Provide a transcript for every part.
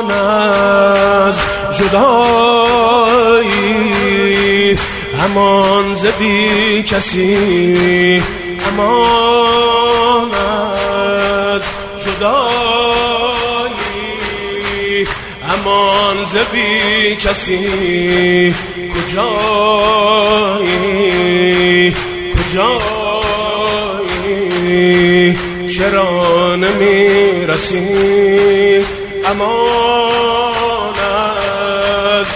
از جدایی، امان ز بی کسی، امان از جدایی، امان ز بی کسی. کجایی کجایی چرا نمیرسی؟ امان از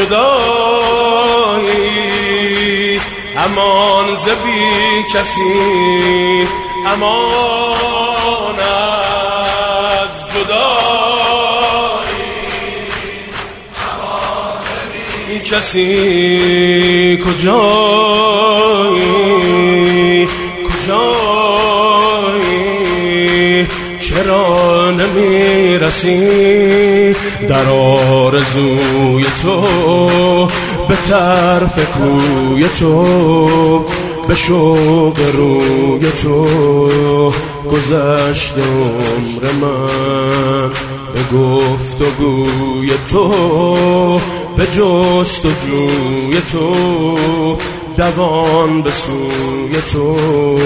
جدایی، امان ز بی کسی، امان از جدایی، امان ز بی کسی. کجایی کجایی چرا نمیرسی؟ در آرزوی تو، به طرف کوی تو، به شوق روی تو گذشت عمر من، به گفت و گوی تو، به جست و جوی تو، دوان به سوی تو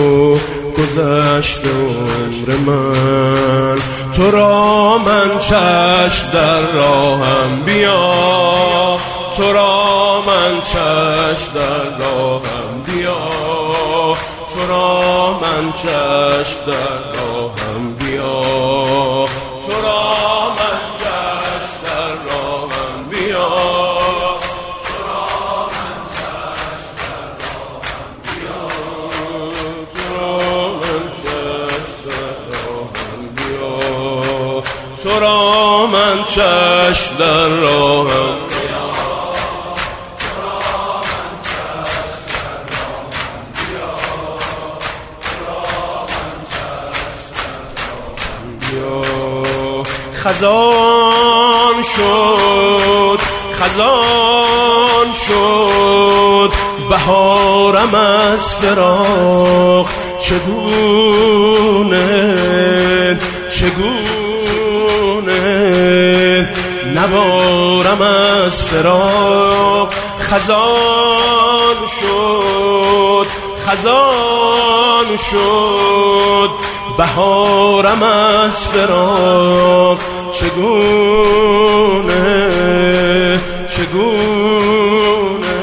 گذشت عمر من. تو را من چشم در راهم بیا، تو را من چشم در راهم بیا، تو را من چشم در راهم بیا، تو را من چشم در راهم بیا، تو را من چشم در راهم بیا، تو را من چشم در راهم بیا، تو را من چشم در راهم خزان شد، خزان شد بهارم از فراق. چگونه چگونه نبارم از فراق. خزان شد، خزان شد بهارم از فراق. چگونه چگونه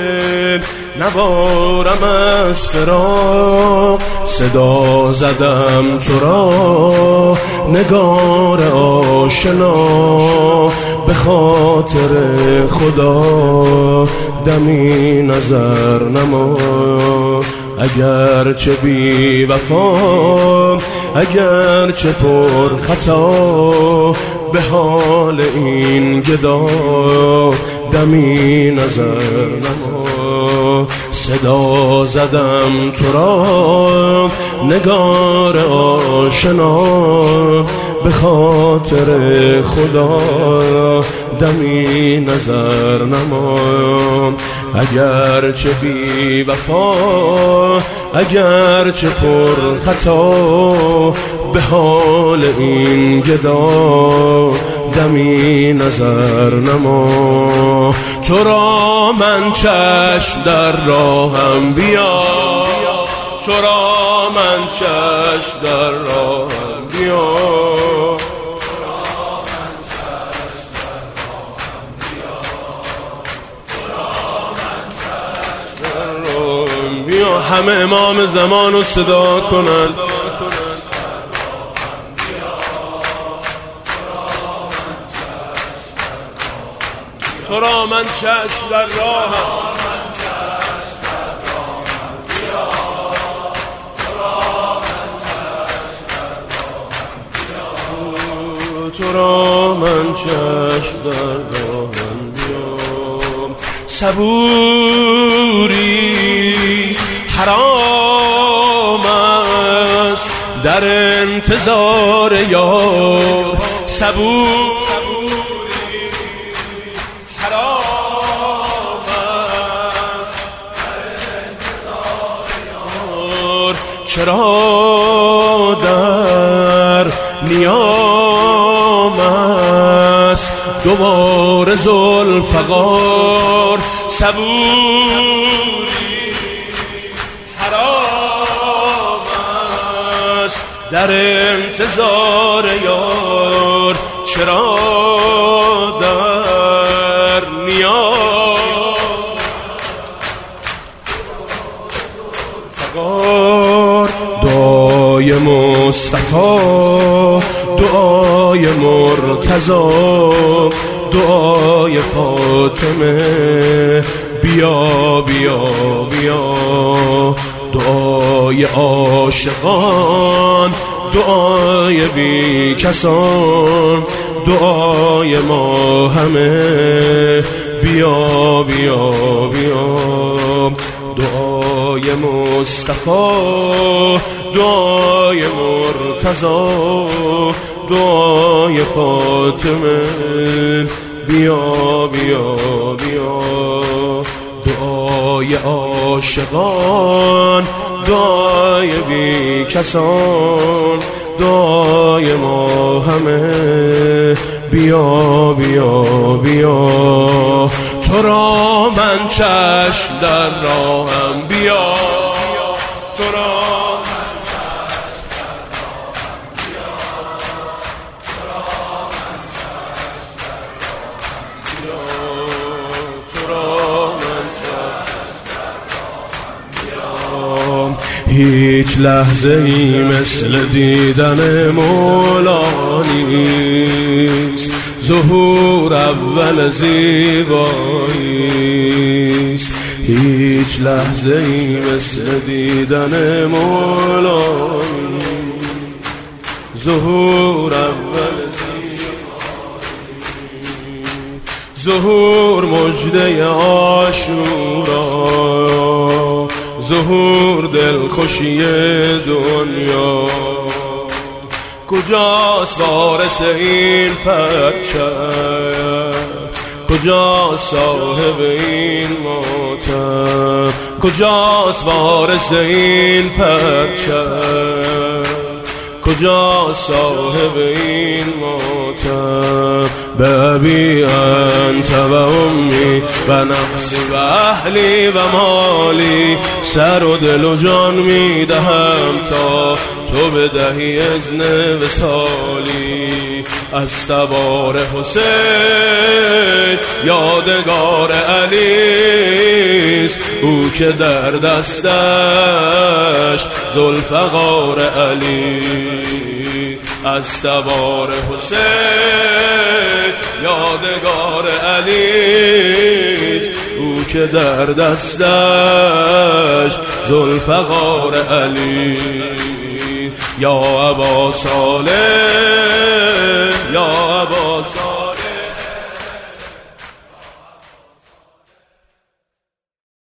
نبارم از فراق. صدا زدم تو را نگار آشنا، به خاطر خدا دمی نظر نما. اگر چه بی وفا، اگر چه پر خطا، به حال این گدا دمی نظر نما. صدا زدم تو را نگار آشنا، به خاطر خدا دمی نظر نما. اگر چه بی وفا، اگر چه پر خطا، به حال این گدا دمی نظر نما. تو را من چشم در راهم بیا، تو را من چشم در راهم بیا، همه امام زمان رو صدا کنند. تو را من چشم در راهم، تو را من چشم در راهم بیام. صبوری حرام است در انتظار یار. صبوری حرام است در انتظار یار. چرا در نیامد است دوباره ذوالفقار، صبوری حرام است در انتظار یار، چرا در نیار فقار. دعای مصطفی، دعای مرتضی، دعای فاطمه، بیا بیا بیا، دعای عاشقان، دعای بی کسان، دعای ما همه، بیا بیا بیا. دعای مصطفی، دعای مرتضی، دعای فاطمه، بیا بیا بیا. دعای عاشقان، دعای بی کسان، دعای ما همه، بیا بیا بیا. تو را من چشم در راهم، بیا تو را من چشم در راهم، بیا تو را من چشم در راهم، بیا تو را من چشم در راهم، بیا. هیچ لحظه ای مثل دیدن مولا نیست، ظهور اول زیبایی است. هیچ لحظه ای مثل دیدن مولا نیست، ظهور اول زیبایی. ظهور مژده عاشورا، ظهور دلخوشی دنیا. کجاست وارث این پرچم، کجاست صاحب این ماتم، کجاست وارث این پرچم، کجاست صاحب این ماتم. به ابی انت و امی و نفسی و اهلی و مالی، سر و دل و جان می دهم تا تو بدهی اذن وصالی. از تبار حسین یادگار علیست، او که در دستش ذوالفقار علی. از تبار حسین یادگار علیست، او که در دستش ذوالفقار علی. یا ابا صالح، یا ابا صالح،